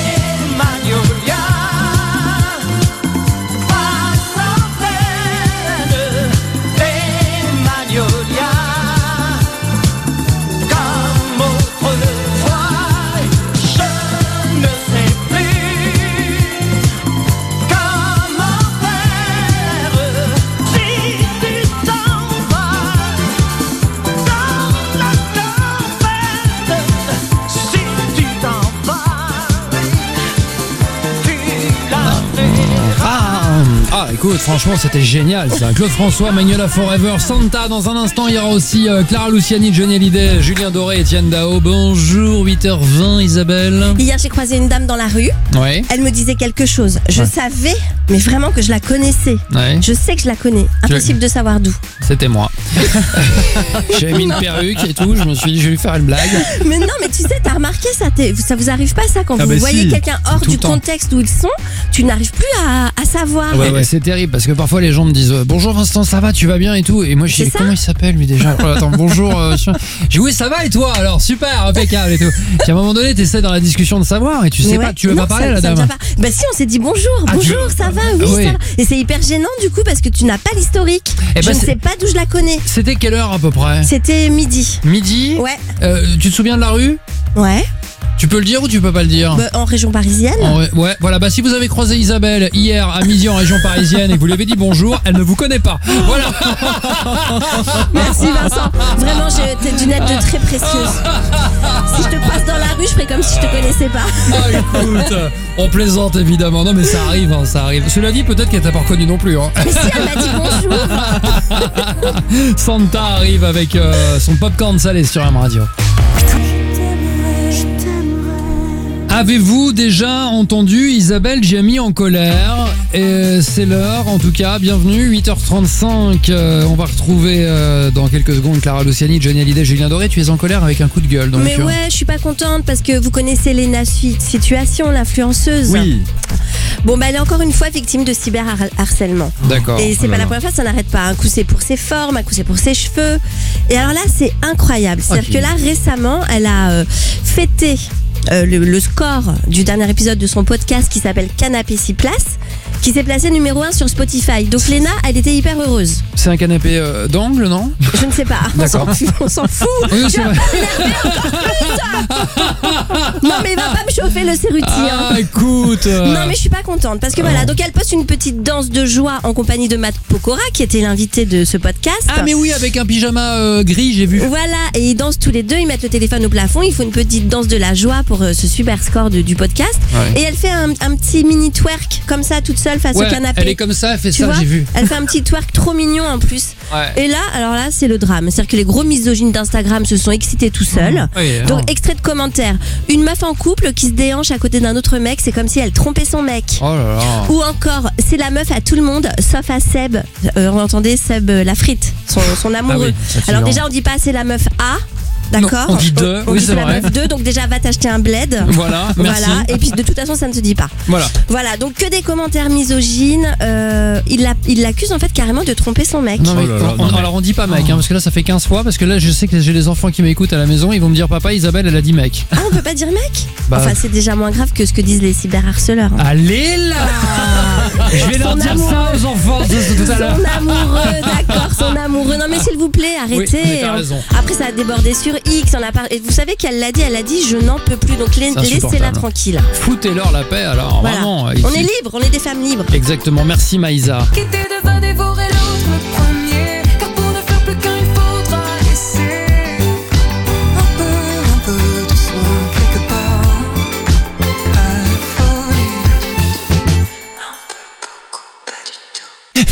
Écoute, franchement c'était génial ça. Claude François, Manuela Forever, Santa. Dans un instant il y aura aussi Clara Luciani, Johnny Hallyday, Julien Doré, Etienne Dao. Bonjour, 8h20 Isabelle. Hier j'ai croisé une dame dans la rue. Ouais. Elle me disait quelque chose. Je savais, mais vraiment que je la connaissais. Ouais. Je sais que je la connais. Impossible de savoir d'où. C'était moi. J'avais mis une perruque et tout, je me suis dit je vais lui faire une blague. Mais non, mais tu sais, t'as remarqué ça, ça vous arrive pas ça quand vous voyez quelqu'un hors du contexte où ils sont, tu n'arrives plus à savoir. Ouais, c'est terrible parce que parfois les gens me disent bonjour Vincent, ça va, tu vas bien et tout, et moi je dis comment il s'appelle lui déjà. Attends, bonjour. Je dis oui, ça va et toi alors, super, impeccable et tout. Puis à un moment donné t'essaies dans la discussion de savoir et tu sais pas, tu veux pas parler à la dame. Bah si, on s'est dit bonjour, ça va, oui, ça va. Et c'est hyper gênant du coup parce que tu n'as pas l'historique. Je ne sais pas d'où je la connais. C'était quelle heure à peu près? C'était midi. Midi? Ouais. Tu te souviens de la rue? Ouais. Tu peux le dire ou tu peux pas le dire? En région parisienne. Ouais, voilà. Bah si vous avez croisé Isabelle hier à midi en région parisienne et que vous lui avez dit bonjour, elle ne vous connaît pas. Voilà. Merci Vincent. Vraiment, t'es d'une aide de très précieuse. Si je te croise dans la rue, je ferai comme si je te connaissais pas. Écoute, on plaisante évidemment. Non mais ça arrive, ça arrive. Cela dit, peut-être qu'elle t'a pas reconnu non plus. Mais si, elle m'a dit bonjour. Santa arrive avec son popcorn salé sur M Radio. Avez-vous déjà entendu Isabelle Giamy en colère? Et c'est l'heure, en tout cas, bienvenue, 8h35. On va retrouver dans quelques secondes Clara Luciani, Johnny Hallyday, Julien Doré. Tu es en colère avec un coup de gueule. Donc, mais ouais, je suis pas contente parce que vous connaissez Léna Situation, l'influenceuse. Oui. Bon, bah elle est encore une fois victime de cyberharcèlement. D'accord. Et c'est pas la première fois, ça n'arrête pas. Un coup c'est pour ses formes, un coup c'est pour ses cheveux. Et alors là, c'est incroyable. C'est-à-dire que là, récemment, elle a fêté le score du dernier épisode de son podcast qui s'appelle Canapé 6 places, qui s'est placé numéro 1 sur Spotify. Donc Léna, elle était hyper heureuse. C'est un canapé d'angle, non? Je ne sais pas. On s'en fout. Oui, c'est vrai. Non mais il va pas me chauffer le cerruti. Écoute. Non mais je suis pas contente parce que voilà, donc elle poste une petite danse de joie en compagnie de Matt Pokora qui était l'invité de ce podcast. Ah mais oui, avec un pyjama gris, j'ai vu. Voilà, et ils dansent tous les deux, ils mettent le téléphone au plafond, ils font une petite danse de la joie pour ce super score du podcast. Ouais. Et elle fait un petit mini twerk comme ça toute seule face au canapé. Elle est comme ça, elle fait ça, j'ai vu. Elle fait un petit twerk trop mignon en plus. Ouais. Et là, alors là, c'est le drame. C'est-à-dire que les gros misogynes d'Instagram se sont excités tout seuls. Donc extrait de commentaire. Une meuf en couple qui se déhanche à côté d'un autre mec, c'est comme si elle trompait son mec. Oh là là. Ou encore, c'est la meuf à tout le monde, sauf à Seb. On entendait Seb la frite, son amoureux. Ah oui, alors déjà, on dit pas c'est la meuf A. D'accord. On dit deux, on oui dit c'est la vrai. meuf 2, donc déjà va t'acheter un bled. Voilà, merci. Voilà, et puis de toute façon ça ne se dit pas. Voilà, donc que des commentaires misogynes. Il l'accuse en fait carrément de tromper son mec. Non, mais alors on dit pas mec, parce que là ça fait 15 fois, parce que là je sais que j'ai des enfants qui m'écoutent à la maison, ils vont me dire papa, Isabelle elle a dit mec. Ah, on peut pas dire mec? Enfin c'est déjà moins grave que ce que disent les cyberharceleurs. Allez là. Je vais leur dire ça aux enfants tout à l'heure. Son amoureux, d'accord, son amoureux. Non mais s'il vous plaît, arrêtez. Oui, t'as raison. Après ça a débordé sur X, on a parlé. Et vous savez qu'elle l'a dit, je n'en peux plus, donc laissez-la tranquille. Foutez-leur la paix alors, voilà. Vraiment. On est libre, on est des femmes libres. Exactement, merci Maïsa. Quitter devant dévorer l'autre le premier, car pour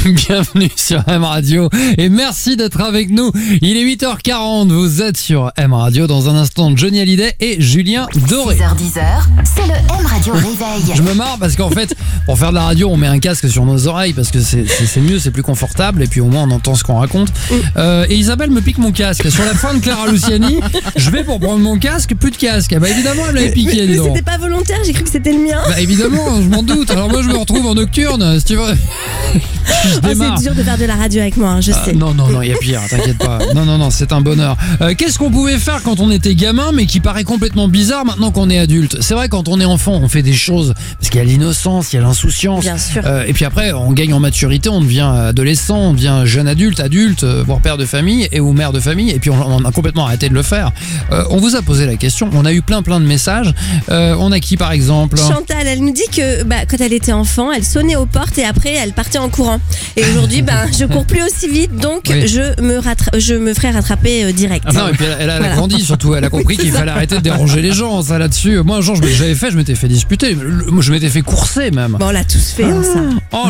Bienvenue sur M Radio et merci d'être avec nous. Il est 8h40, vous êtes sur M Radio. Dans un instant, Johnny Hallyday et Julien Doré. 6h10, c'est le M Radio Réveil. Je me marre parce qu'en fait, pour faire de la radio, on met un casque sur nos oreilles parce que c'est mieux, c'est plus confortable et puis au moins on entend ce qu'on raconte. Et Isabelle me pique mon casque. Sur la fin de Clara Luciani, je vais pour prendre mon casque, plus de casque. Bah évidemment, elle l'avait piqué. Mais c'était pas volontaire, j'ai cru que c'était le mien. Bah évidemment, je m'en doute. Alors moi je me retrouve en nocturne, si tu veux. C'est dur de faire de la radio avec moi, hein, je sais. Non, il y a pire, t'inquiète pas. Non, c'est un bonheur. Qu'est-ce qu'on pouvait faire quand on était gamin, mais qui paraît complètement bizarre maintenant qu'on est adulte? C'est vrai, quand on est enfant, on fait des choses parce qu'il y a l'innocence, il y a l'insouciance. Bien sûr. Et puis après, on gagne en maturité, on devient adolescent, on devient jeune adulte, voire père de famille ou mère de famille, et puis on a complètement arrêté de le faire. On vous a posé la question, on a eu plein de messages. On a qui par exemple? Chantal, elle nous dit que quand elle était enfant, elle sonnait aux portes et après elle partait en courant. Et aujourd'hui, je cours plus aussi vite, donc Oui. je me ferai rattraper direct. Ah non, et puis elle a grandi surtout, elle a compris qu'il fallait arrêter de déranger les gens, ça là-dessus. Moi un jour je m'étais fait disputer, moi je m'étais fait courser même. Bon, on l'a tous fait, ça. Oh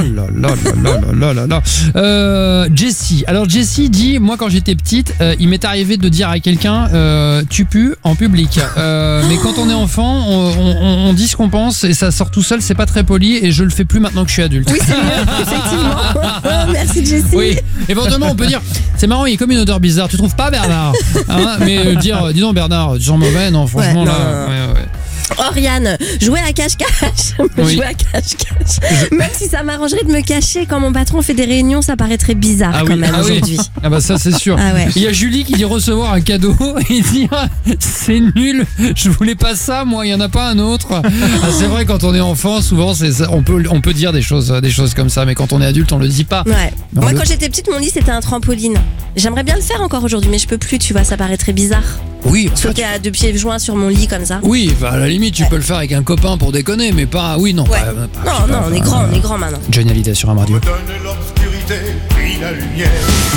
là. Jessie. Alors Jessie dit, moi quand j'étais petite, il m'est arrivé de dire à quelqu'un tu pues en public. Mais quand on est enfant, on dit ce qu'on pense et ça sort tout seul, c'est pas très poli et je le fais plus maintenant que je suis adulte. Oui, c'est mieux, effectivement. Merci Jessie. Oui, éventuellement on peut dire c'est marrant, il y a comme une odeur bizarre, tu trouves pas Bernard, hein? Mais dire dis donc Bernard, tu sens mauvais, non franchement Ouais, là. non. Ouais. Oriane, jouer à cache-cache. Oui. Jouer à cache-cache. Même si ça m'arrangerait de me cacher quand mon patron fait des réunions, ça paraîtrait bizarre quand même aujourd'hui. Ah bah ça c'est sûr. Ah ouais. Il y a Julie qui dit recevoir un cadeau et dit c'est nul, je voulais pas ça moi, il y en a pas un autre. C'est vrai, quand on est enfant souvent on peut dire des choses comme ça, mais quand on est adulte on le dit pas. Ouais. Mais Moi, quand j'étais petite, mon lit c'était un trampoline. J'aimerais bien le faire encore aujourd'hui, mais je peux plus, tu vois, ça paraît très bizarre. Oui, Sauter à deux pieds joints sur mon lit comme ça. oui, bah, à la limite tu peux le faire avec un copain pour déconner, mais pas. Oui, non. Ouais. pas- On est grand maintenant. Johnny Hallyday sur M Radio. Donne l'obscurité, puis la lumière.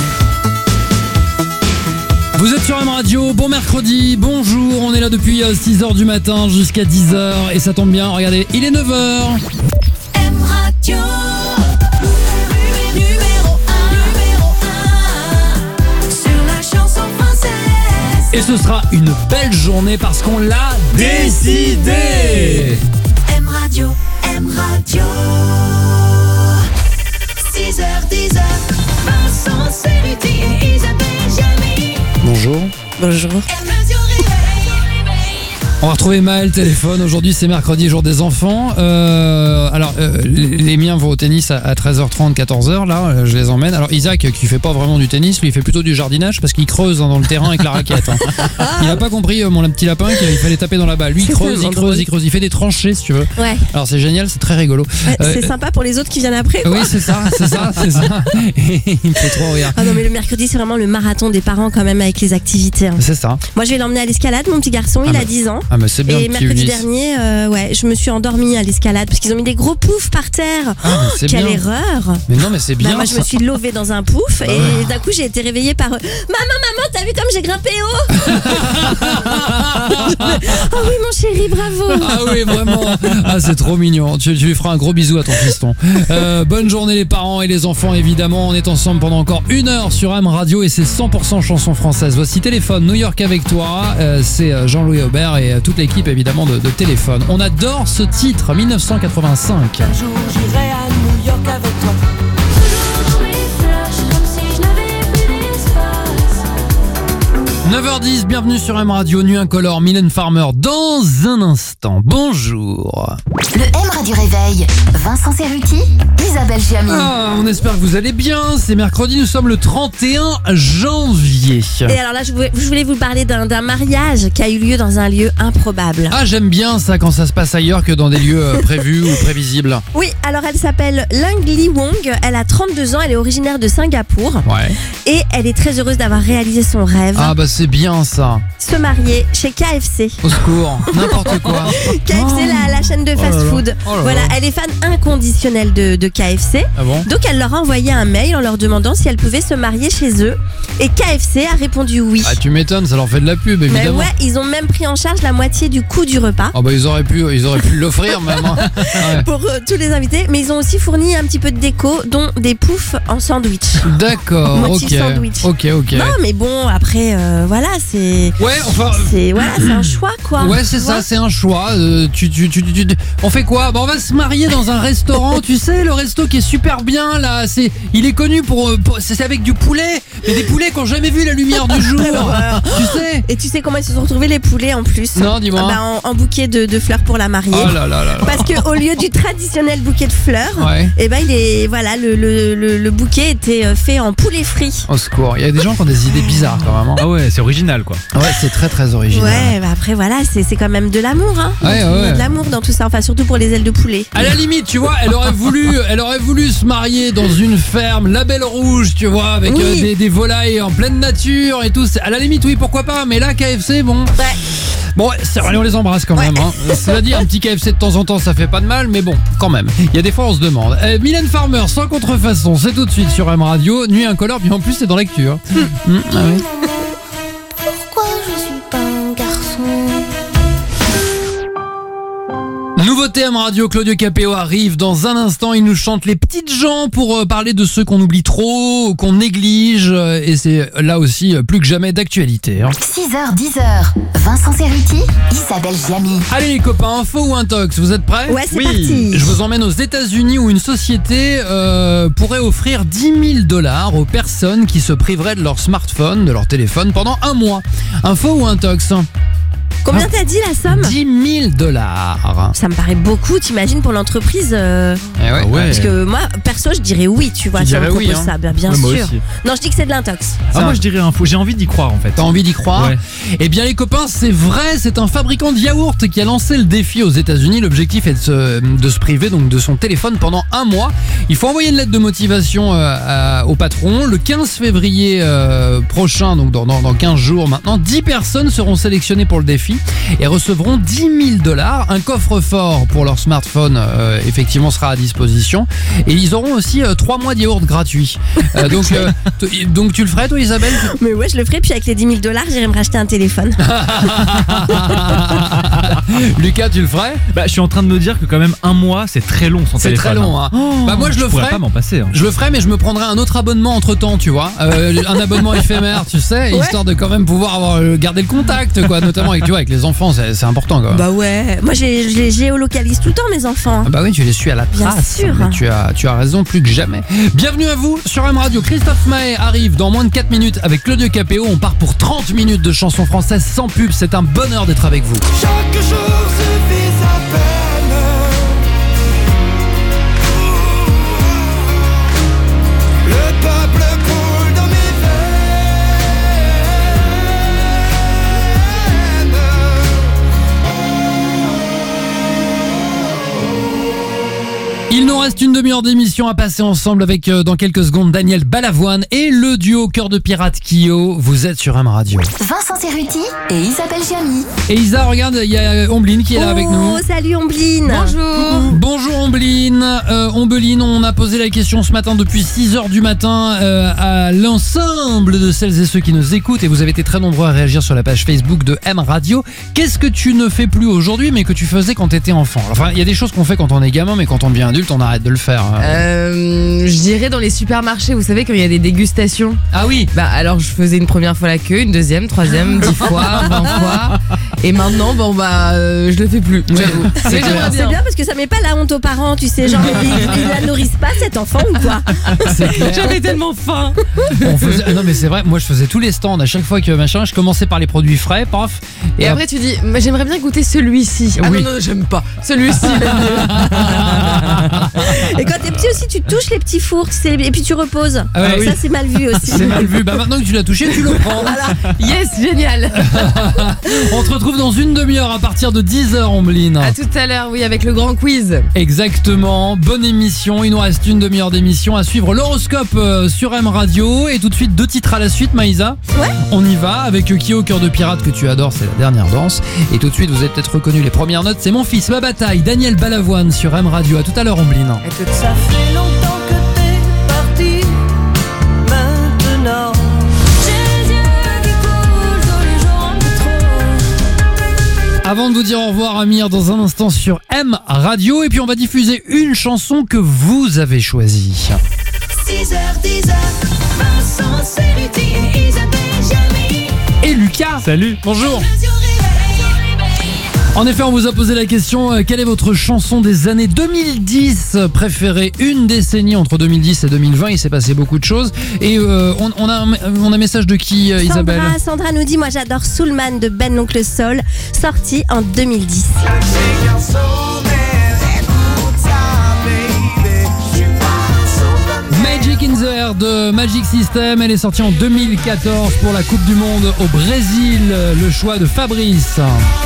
Vous êtes sur M Radio, bon mercredi, bonjour, on est là depuis 6h du matin jusqu'à 10h et ça tombe bien, regardez, il est 9h. M Radio. Numéro 1 sur la chanson française. Et ce sera une belle journée parce qu'on l'a décidé. M Radio, M Radio. 6h, 10h. Vincent Cerruti et Isabelle Jamy. Bonjour. Bonjour. M Radio Réveil. On va retrouver Maël téléphone, aujourd'hui c'est mercredi, jour des enfants. Les miens vont au tennis à 13h30, 14h, là, je les emmène. Alors Isaac, qui fait pas vraiment du tennis, lui il fait plutôt du jardinage parce qu'il creuse dans le terrain avec la raquette. Il a pas compris, mon petit lapin, qu'il fallait taper dans la balle. Lui il creuse, il fait des tranchées si tu veux. Ouais. Alors c'est génial, c'est très rigolo. C'est sympa pour les autres qui viennent après. Quoi. Oui, c'est ça. Et il me fait trop rire. Ah non, mais le mercredi c'est vraiment le marathon des parents quand même avec les activités. Hein. C'est ça. Moi je vais l'emmener à l'escalade, mon petit garçon, il a 10 ans. Ah mais c'est bien. Et mercredi dernier, je me suis endormie à l'escalade parce qu'ils ont mis des gros poufs par terre. Ah, mais c'est quelle bien. erreur! Mais non, mais c'est bien. Moi, je me suis levée dans un pouf et d'un coup, j'ai été réveillée par Maman, t'as vu comme j'ai grimpé haut? Oh oui, mon chéri, bravo! Ah oui, vraiment. Ah, c'est trop mignon. Tu lui feras un gros bisou à ton fiston. Bonne journée les parents et les enfants, évidemment. On est ensemble pendant encore 1 heure sur M Radio et c'est 100% chansons françaises. Voici Téléphone, New York avec toi. C'est Jean-Louis Aubert et toute l'équipe évidemment de Téléphone. On adore ce titre, 1985. Un jour j'irai à New York avec toi. 9h10, bienvenue sur M Radio, Nuit Incolore, Mylène Farmer dans un instant. Bonjour. Le M Radio Réveil, Vincent Cerruti, Isabelle Jamy. Ah, on espère que vous allez bien. C'est mercredi, nous sommes le 31 janvier. Et alors là, je voulais vous parler d'un mariage qui a eu lieu dans un lieu improbable. Ah, j'aime bien ça quand ça se passe ailleurs que dans des lieux prévus ou prévisibles. Oui, alors elle s'appelle Ling Lee Wong, elle a 32 ans, elle est originaire de Singapour. Ouais. Et elle est très heureuse d'avoir réalisé son rêve. Ah bah c'est c'est bien ça. Se marier chez KFC. Au secours, n'importe quoi. KFC, la chaîne de fast-food. Oh là là. Voilà, elle est fan inconditionnelle de KFC. Ah bon? Donc elle leur a envoyé un mail en leur demandant si elle pouvait se marier chez eux. Et KFC a répondu oui. Ah, tu m'étonnes, ça leur fait de la pub, Mais évidemment. ouais, ils ont même pris en charge la moitié du coût du repas. Ah bah ils auraient pu l'offrir même. Hein. Ouais. Pour tous les invités, mais ils ont aussi fourni un petit peu de déco, dont des poufs en sandwich. D'accord, Motif sandwich. ok. Non, mais bon, après, voilà, c'est. Ouais, enfin. C'est un choix, quoi. Ouais, c'est ça, c'est un choix. On fait quoi? Bah, on va se marier dans un restaurant, tu sais, le resto qui est super bien là. Il est connu pour c'est avec du poulet, mais des poulets qui n'ont jamais vu la lumière du jour. Tu sais? Et tu sais comment ils se sont retrouvés les poulets en plus? Non, dis-moi. Bah, en bouquet de fleurs pour la mariée. Oh là là là là. Parce qu'au lieu du traditionnel bouquet de fleurs, Ouais. et ben le bouquet était fait en poulet frit. Au secours, il y a des gens qui ont des idées bizarres quand même. Hein. Ah ouais, c'est original quoi. Ouais, c'est très très original. Ouais, bah après voilà, c'est quand même de l'amour, hein. Ouais. Il y a de l'amour dans tout ça, enfin surtout pour les ailes de poulet. À la limite, tu vois, elle aurait voulu se marier dans une ferme, Label Rouge, tu vois, avec Oui. des volailles en pleine nature et tout. À la limite, oui, pourquoi pas, mais là, KFC, bon. Ouais. Bon, ouais, c'est vrai, on les embrasse quand même. Hein. Cela dit, un petit KFC de temps en temps, ça fait pas de mal, mais bon, quand même. Il y a des fois, on se demande. Mylène Farmer, sans contrefaçon, c'est tout de suite sur M Radio. Nuit incolore, puis en plus, c'est dans l'actu. Hein. Ah oui. Pourquoi je suis pas un garçon? Nouveauté M Radio, Claudio Capéo arrive dans un instant. Il nous chante les petites gens pour parler de ceux qu'on oublie trop, qu'on néglige. Et c'est là aussi plus que jamais d'actualité. Hein. 6h, 10h, Vincent Cerruti, Isabelle Giamy. Allez les copains, info ou intox, vous êtes prêts? Ouais, c'est parti. Je vous emmène aux États-Unis où une société pourrait offrir $10,000 aux personnes qui se priveraient de leur smartphone, de leur téléphone pendant un mois. Info ou intox? Combien t'as dit la somme? $10,000. Ça me paraît beaucoup, t'imagines, pour l'entreprise. Eh ouais. Parce que moi, perso, je dirais oui, tu vois, Tu si on me dirais oui, propose hein. ça, bien Ouais, moi sûr. aussi. Non, je dis que c'est de l'intox. Ah, moi je dirais info, j'ai envie d'y croire en fait. T'as envie d'y croire? Ouais. Eh bien les copains, c'est vrai, c'est un fabricant de yaourt qui a lancé le défi aux États-Unis. L'objectif est de se priver donc de son téléphone pendant un mois. Il faut envoyer une lettre de motivation au patron. Le 15 février prochain, donc dans 15 jours maintenant, 10 personnes seront sélectionnées pour le défi et recevront $10,000. Un coffre-fort pour leur smartphone effectivement sera à disposition. Et ils auront aussi 3 mois de yaourt gratuits. Donc tu le ferais toi Isabelle? Mais ouais, je le ferai, puis avec les $10,000, j'irai me racheter un téléphone. Lucas, tu le ferais? Bah, je suis en train de me dire que quand même un mois c'est très long sans C'est téléphone. très long, hein. Bah moi je le pourrais ferais. pas m'en passer. Hein. Je le ferais, mais je me prendrais un autre abonnement entre temps, tu vois, un abonnement éphémère, tu sais, histoire de quand même pouvoir garder le contact, quoi, notamment avec, tu vois, avec les enfants, c'est important, quoi. Bah ouais, moi je les géolocalise tout le temps, mes enfants. Ah bah oui, tu les suis à la Bien trace. sûr. Mais tu as raison plus que jamais. Bienvenue à vous sur M Radio. Christophe Maé arrive dans moins de 4 minutes avec Claudio Capéo. On part pour 30 minutes de chansons françaises sans pub. C'est un bonheur d'être avec vous. Chaque jour suffit sa peine. Le peuple coule dans mes Il nous reste une demi-heure d'émission à passer ensemble avec dans quelques secondes Daniel Balavoine et le duo Cœur de Pirate Kyo. Vous êtes sur M Radio. Vincent Cerruti et Isabelle Giamy. Et Isa, regarde, il y a Ombline qui est là avec nous. Oh, salut Ombline. Bonjour. Bonjour Ombeline. Ombeline, on a posé la question ce matin depuis 6h du matin à l'ensemble de celles et ceux qui nous écoutent et vous avez été très nombreux à réagir sur la page Facebook de M Radio. Qu'est-ce que tu ne fais plus aujourd'hui mais que tu faisais quand tu étais enfant? Enfin, il y a des choses qu'on fait quand on est gamin mais quand on devient adulte, on arrête de le faire. Je dirais dans les supermarchés, vous savez, quand il y a des dégustations. Ah oui. Bah alors je faisais une première fois la queue, une deuxième, troisième, 10 fois, 20 fois. Et maintenant, je le fais plus, j'avoue. Mais j'aimerais C'est bien parce que ça met pas la honte aux parents, tu sais, genre ils la nourrissent pas cet enfant ou quoi? J'avais tellement faim. Non mais c'est vrai, moi je faisais tous les stands à chaque fois que machin, je commençais par les produits frais, paf. Et après tu dis, j'aimerais bien goûter celui-ci. Ah Oui. non, j'aime pas. Celui-ci, il est mieux. Et quand t'es petit aussi, tu touches les petits fours, tu sais, et puis tu reposes. Ah ouais, Ça, c'est mal vu aussi. C'est mal vu. Bah maintenant que tu l'as touché, tu le prends. Yes, génial. On te retrouve dans une demi-heure à partir de 10h, Ombline. À tout à l'heure, oui, avec le grand quiz. Exactement, bonne émission. Il nous reste une demi-heure d'émission à suivre. L'horoscope sur M Radio. Et tout de suite, 2 titres à la suite, Maïsa. Ouais. On y va avec Kyo, Cœur de Pirate, que tu adores, c'est la dernière danse. Et tout de suite, vous avez peut-être reconnu les premières notes. C'est Mon Fils, Ma Bataille, Daniel Balavoine sur M Radio. À tout à l'heure, Ombline. Ça fait longtemps que t'es parti. Maintenant, j'ai les yeux qui coulent tous les jours en métro. Avant de vous dire au revoir, Amir, dans un instant sur M Radio. Et puis on va diffuser une chanson que vous avez choisie. 6h, 10h, Vincent, Ceruti et Isabelle Jamie. Et Lucas. Salut. Bonjour. En effet, on vous a posé la question, quelle est votre chanson des années 2010 préférée? Une décennie entre 2010 et 2020, il s'est passé beaucoup de choses. Et on a un message de qui, Isabelle? Sandra nous dit, moi j'adore Soulman de Ben l'Oncle Soul, sorti en 2010. Magic in the Air de Magic System, elle est sortie en 2014 pour la Coupe du Monde au Brésil, le choix de Fabrice.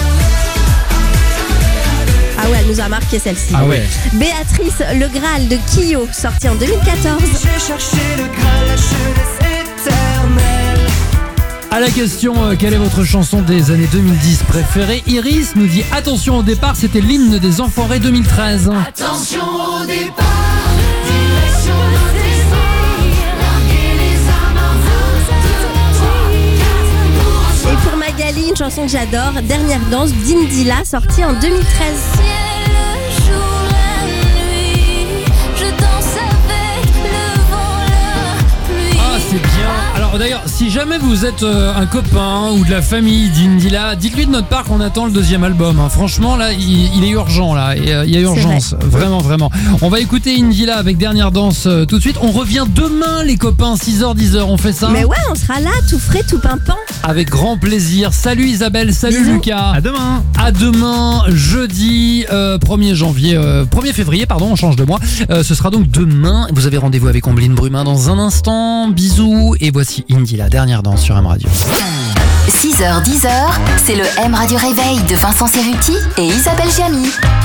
Ah ouais, elle nous a marqué celle-ci. Ah ouais. Béatrice, Le Graal de Kyo, sorti en 2014. J'ai cherché le Graal, la jeunesse éternelle. À la question, quelle est votre chanson des années 2010 préférée? Iris nous dit, attention, au départ, c'était l'hymne des Enfoirés 2013. Attention au départ, direction le désir, larguer les amours. Et pour Magali, une chanson que j'adore, Dernière danse d'Indila, sortie en 2013. C'est bien. Alors d'ailleurs, si jamais vous êtes un copain ou de la famille d'Indila, dites-lui de notre part qu'on attend le 2e album. Hein. Franchement, là, il est urgent. Là, il y a urgence. Vraiment, vraiment. On va écouter Indila avec Dernière danse tout de suite. On revient demain, les copains, 6h, 10h. On fait ça? Mais ouais, on sera là, tout frais, tout pimpant. Avec grand plaisir. Salut Isabelle, salut Bisous. Lucas. À demain. À demain, jeudi 1er février, pardon, on change de mois. Ce sera donc demain. Vous avez rendez-vous avec Ombline Brumin dans un instant. Bisous. Et voici Indila, Dernière danse sur M Radio. 6h, 10h, c'est le M Radio Réveil de Vincent Ceruti et Isabelle Jamie.